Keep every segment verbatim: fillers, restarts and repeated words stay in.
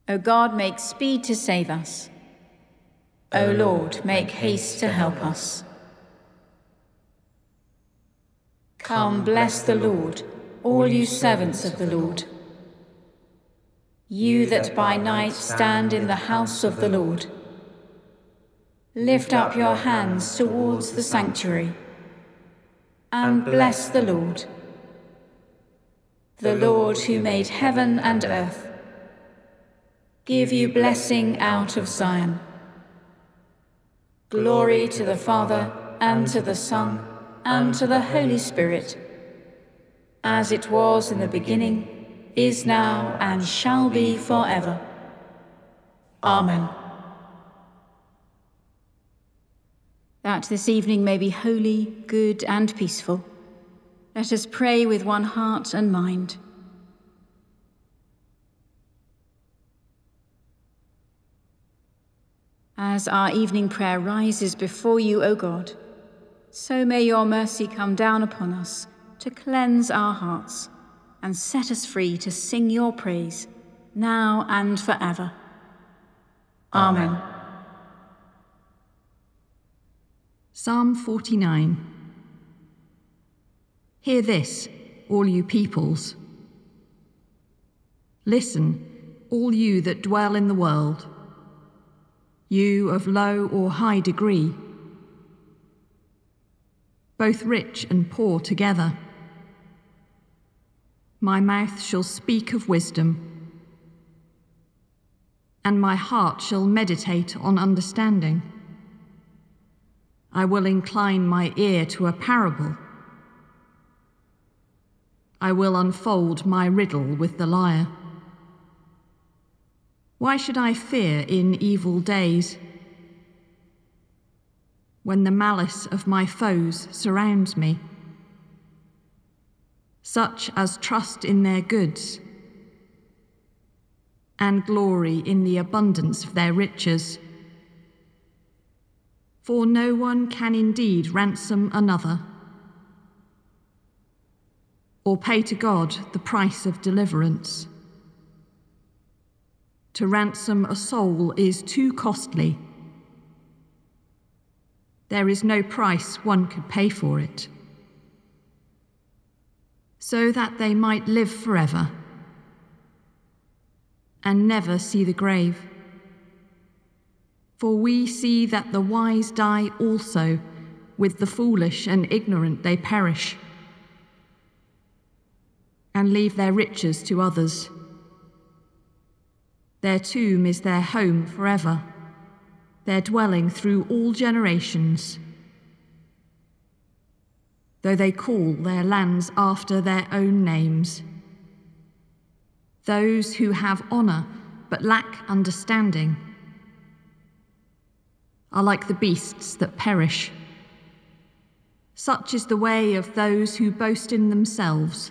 O God, make speed to save us. O Lord, make haste to help us. Come, bless the Lord, all you servants of the Lord. You that by night stand in the house of the Lord. Lift up your hands towards the sanctuary, and bless the Lord. The Lord who made heaven and earth, give you blessing out of Zion. Glory to the Father, and to the Son, and to the Holy Spirit, as it was in the beginning, is now, and shall be forever. Amen. That this evening may be holy, good, and peaceful, let us pray with one heart and mind. As our evening prayer rises before you, O God, so may your mercy come down upon us to cleanse our hearts and set us free to sing your praise now and forever. Amen. Amen. Psalm forty-nine. Hear this, all you peoples. Listen, all you that dwell in the world, you of low or high degree, both rich and poor together. My mouth shall speak of wisdom, and my heart shall meditate on understanding. I will incline my ear to a parable. I will unfold my riddle with the lyre. Why should I fear in evil days, when the malice of my foes surrounds me? Such as trust in their goods and glory in the abundance of their riches. For no one can indeed ransom another, or pay to God the price of deliverance. To ransom a soul is too costly. There is no price one could pay for it. So that they might live forever and never see the grave. For we see that the wise die also, with the foolish and ignorant they perish, and leave their riches to others. Their tomb is their home forever, their dwelling through all generations. Though they call their lands after their own names. Those who have honor but lack understanding are like the beasts that perish. Such is the way of those who boast in themselves,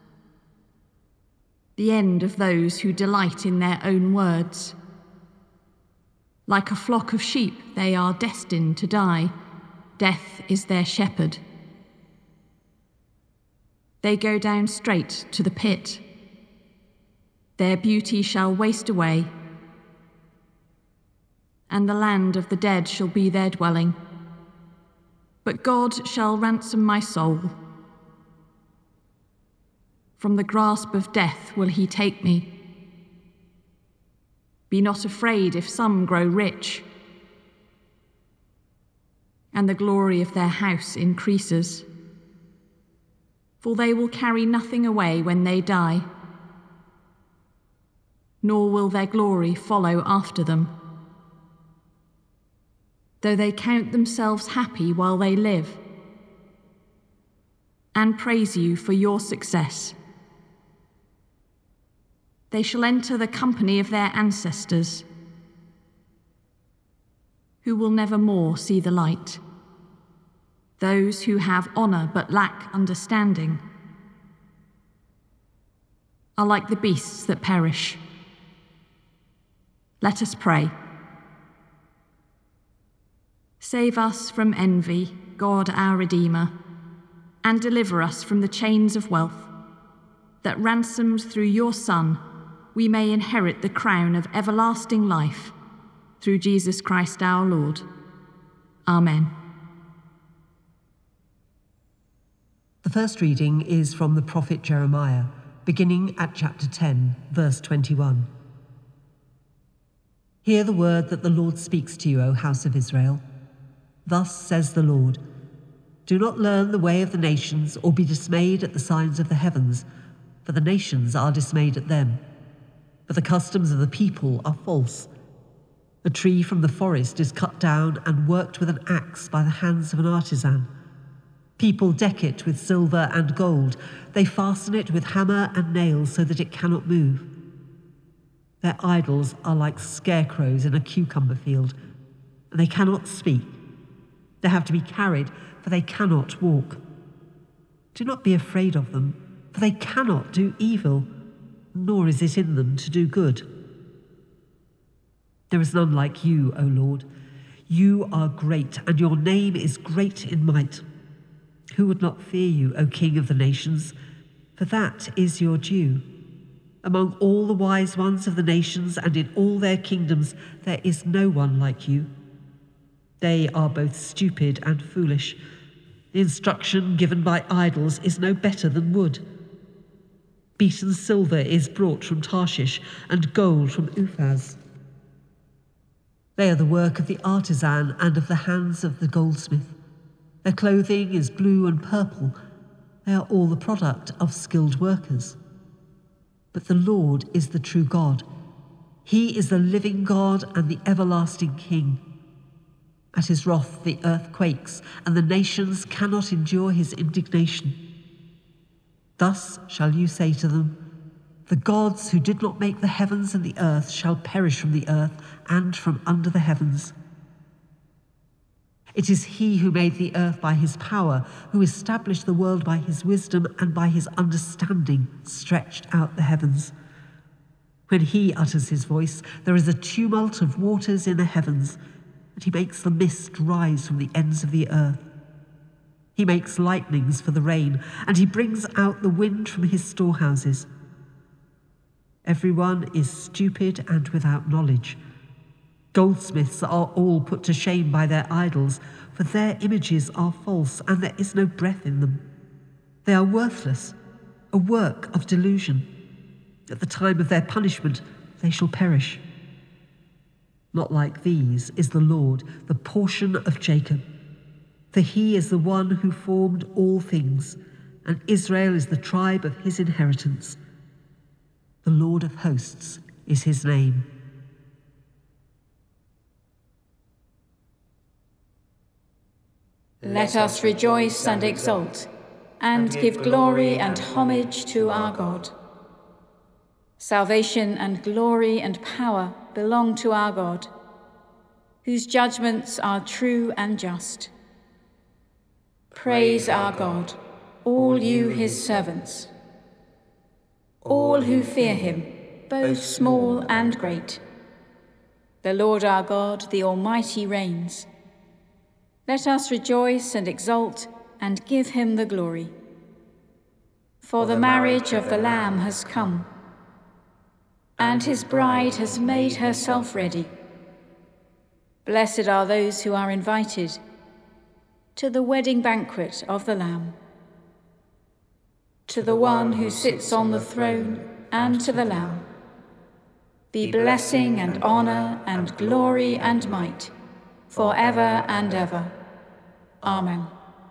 the end of those who delight in their own words. Like a flock of sheep, they are destined to die. Death is their shepherd. They go down straight to the pit. Their beauty shall waste away, and the land of the dead shall be their dwelling. But God shall ransom my soul. From the grasp of death will he take me. Be not afraid if some grow rich, and the glory of their house increases. For they will carry nothing away when they die, nor will their glory follow after them. Though they count themselves happy while they live, and praise you for your success, they shall enter the company of their ancestors, who will never more see the light. Those who have honor but lack understanding are like the beasts that perish. Let us pray. Save us from envy, God our Redeemer, and deliver us from the chains of wealth that ransomed through your Son we may inherit the crown of everlasting life. Through Jesus Christ our Lord. Amen. The first reading is from the prophet Jeremiah, beginning at chapter ten, verse twenty-one. Hear the word that the Lord speaks to you, O house of Israel. Thus says the Lord, do not learn the way of the nations or be dismayed at the signs of the heavens, for the nations are dismayed at them. For the customs of the people are false. A tree from the forest is cut down and worked with an axe by the hands of an artisan. People deck it with silver and gold. They fasten it with hammer and nails so that it cannot move. Their idols are like scarecrows in a cucumber field, and they cannot speak. They have to be carried, for they cannot walk. Do not be afraid of them, for they cannot do evil, nor is it in them to do good. There is none like you, O Lord. You are great, and your name is great in might. Who would not fear you, O King of the nations? For that is your due. Among all the wise ones of the nations and in all their kingdoms, there is no one like you. They are both stupid and foolish. The instruction given by idols is no better than wood. Beaten silver is brought from Tarshish, and gold from Uphaz. They are the work of the artisan and of the hands of the goldsmith. Their clothing is blue and purple. They are all the product of skilled workers. But the Lord is the true God. He is the living God and the everlasting King. At his wrath the earth quakes, and the nations cannot endure his indignation. Thus shall you say to them, the gods who did not make the heavens and the earth shall perish from the earth and from under the heavens. It is he who made the earth by his power, who established the world by his wisdom, and by his understanding stretched out the heavens. When he utters his voice, there is a tumult of waters in the heavens, and he makes the mist rise from the ends of the earth. He makes lightnings for the rain, and he brings out the wind from his storehouses. Everyone is stupid and without knowledge. Goldsmiths are all put to shame by their idols, for their images are false, and there is no breath in them. They are worthless, a work of delusion. At the time of their punishment, they shall perish. Not like these is the Lord, the portion of Jacob. For he is the one who formed all things, and Israel is the tribe of his inheritance. The Lord of hosts is his name. Let us rejoice and exult, and give glory and homage to our God. Salvation and glory and power belong to our God, whose judgments are true and just. Praise our God, all you his servants, all who fear him, both small and great. The Lord our God, the Almighty, reigns. Let us rejoice and exult and give him the glory. For the marriage of the Lamb has come, and his bride has made herself ready. Blessed are those who are invited to the wedding banquet of the Lamb. To the one who sits on the throne and to the Lamb be blessing and honor and glory and might, forever and ever. Amen.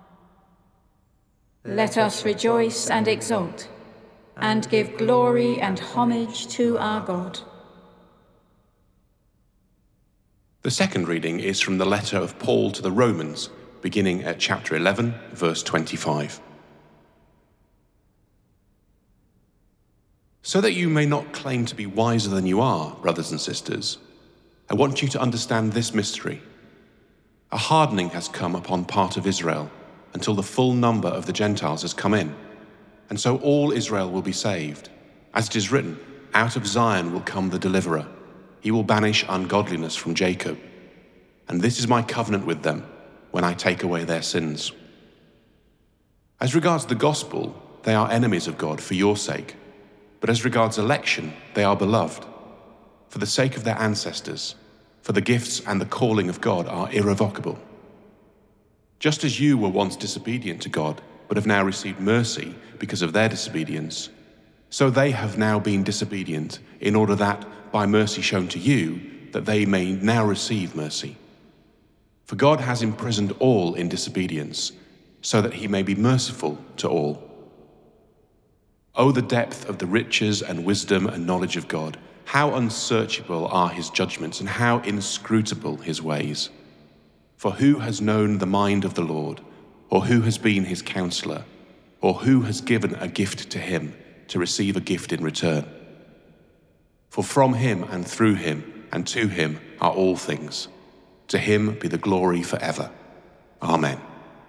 Let us rejoice and exult, and give glory and homage to our God. The second reading is from the letter of Paul to the Romans, beginning at chapter eleven, verse twenty-five. So that you may not claim to be wiser than you are, brothers and sisters, I want you to understand this mystery. A hardening has come upon part of Israel until the full number of the Gentiles has come in, and so all Israel will be saved. As it is written, out of Zion will come the deliverer. He will banish ungodliness from Jacob. And this is my covenant with them when I take away their sins. As regards the gospel, they are enemies of God for your sake. But as regards election, they are beloved. For the sake of their ancestors, for the gifts and the calling of God are irrevocable. Just as you were once disobedient to God, but have now received mercy because of their disobedience, so they have now been disobedient, in order that, by mercy shown to you, that they may now receive mercy. For God has imprisoned all in disobedience, so that he may be merciful to all. O the depth of the riches and wisdom and knowledge of God! How unsearchable are his judgments, and how inscrutable his ways! For who has known the mind of the Lord, or who has been his counselor, or who has given a gift to him to receive a gift in return? For from him and through him and to him are all things. To him be the glory forever. Amen.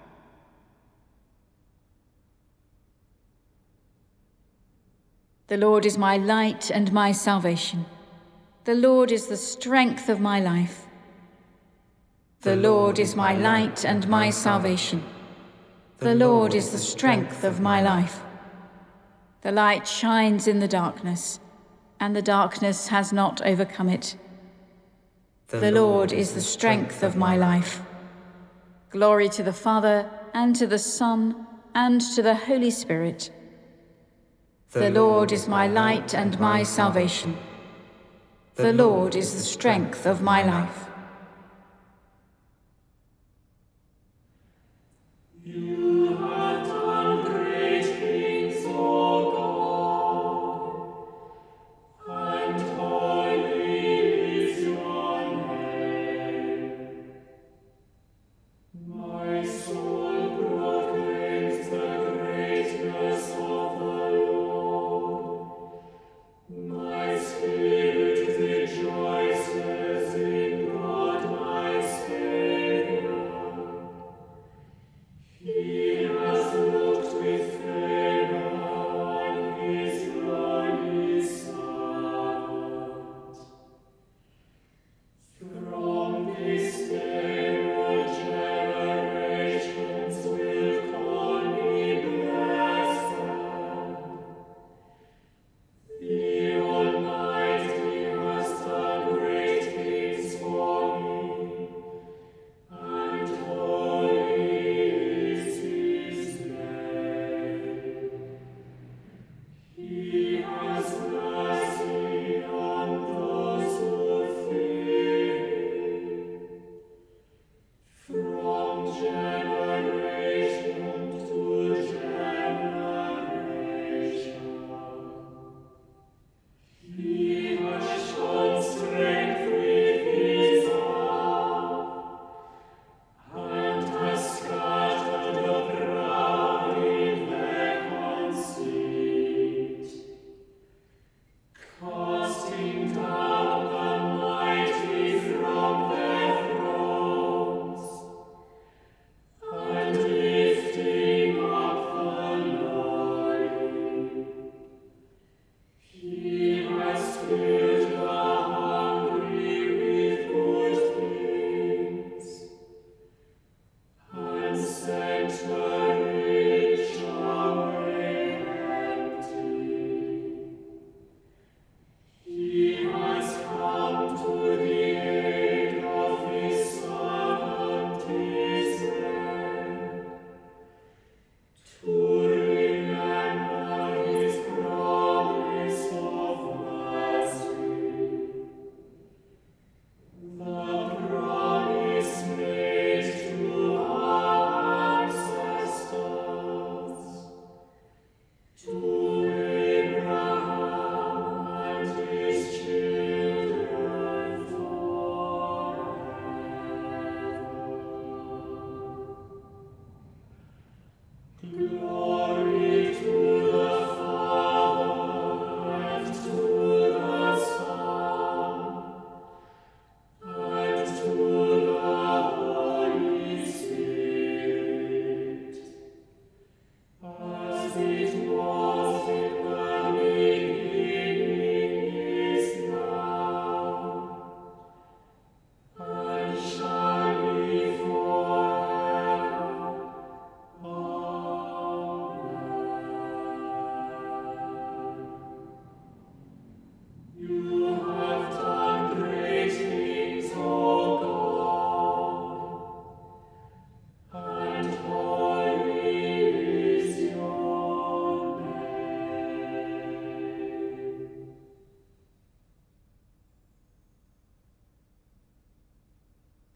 The Lord is my light and my salvation. The Lord is the strength of my life. The Lord is my light and my salvation. The Lord is the strength of my life. The light shines in the darkness, and the darkness has not overcome it. The Lord is the strength of my life. Glory to the Father, and to the Son, and to the Holy Spirit. The Lord is my light and my salvation. The Lord is the strength of my life. You have done great things, O God, and holy is your name. My soul proclaims the greatness of the Lord. My spirit rejoices in God.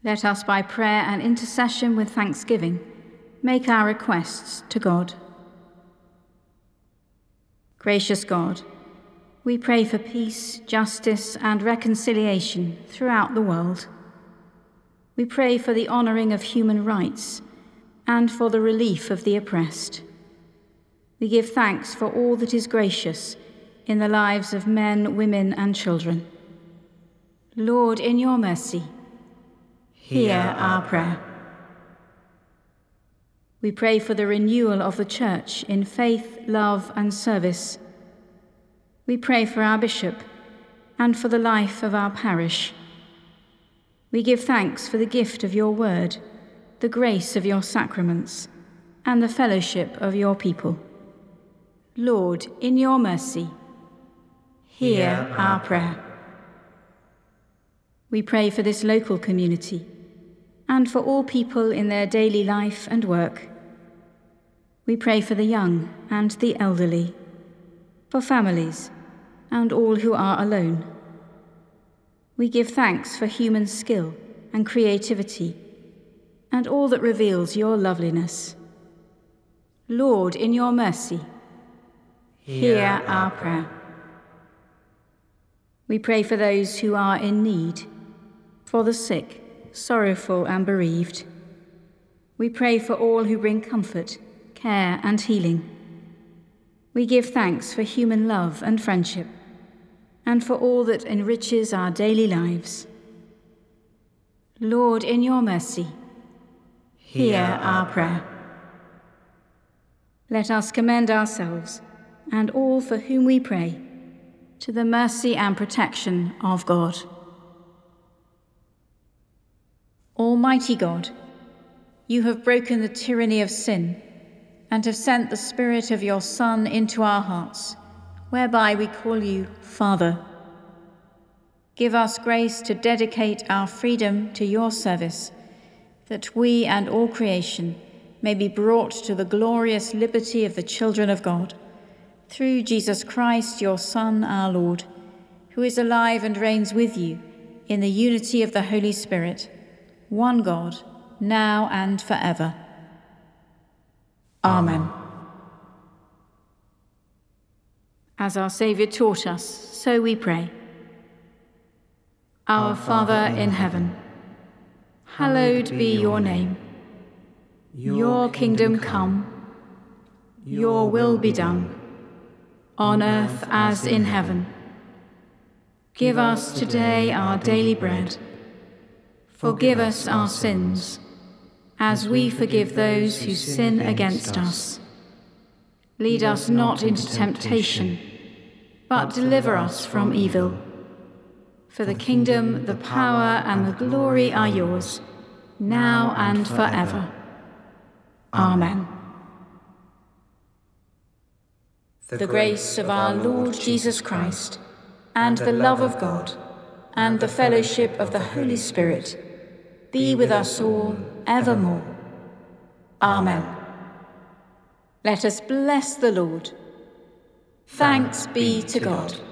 Let us, by prayer and intercession with thanksgiving, make our requests to God. Gracious God, we pray for peace, justice, and reconciliation throughout the world. We pray for the honouring of human rights and for the relief of the oppressed. We give thanks for all that is gracious in the lives of men, women, and children. Lord, in your mercy, hear our prayer. We pray for the renewal of the Church in faith, love, and service. We pray for our bishop and for the life of our parish. We give thanks for the gift of your word, the grace of your sacraments, and the fellowship of your people. Lord, in your mercy, hear our prayer. We pray for this local community and for all people in their daily life and work. We pray for the young and the elderly, for families and all who are alone. We give thanks for human skill and creativity and all that reveals your loveliness. Lord, in your mercy, hear our prayer. We pray for those who are in need, for the sick, sorrowful and bereaved. We pray for all who bring comfort, care and healing. We give thanks for human love and friendship, and for all that enriches our daily lives. Lord, in your mercy, hear our prayer. Let us commend ourselves and all for whom we pray to the mercy and protection of God. Almighty God, you have broken the tyranny of sin and have sent the Spirit of your Son into our hearts, whereby we call you Father. Give us grace to dedicate our freedom to your service, that we and all creation may be brought to the glorious liberty of the children of God, through Jesus Christ, your Son, our Lord, who is alive and reigns with you in the unity of the Holy Spirit, one God, now and forever. Amen. As our Saviour taught us, so we pray. Our Father in heaven, hallowed be your name. Your kingdom come, your will be done, on earth as in heaven. Give us today our daily bread. Forgive us our sins, as we forgive those who sin against us. Lead us not into temptation, but deliver us from evil. For the kingdom, the power, and the glory are yours, now and forever. Amen. The grace of our Lord Jesus Christ, and the love of God, and the fellowship of the Holy Spirit be with us all evermore. Amen. Let us bless the Lord. Thanks be to God.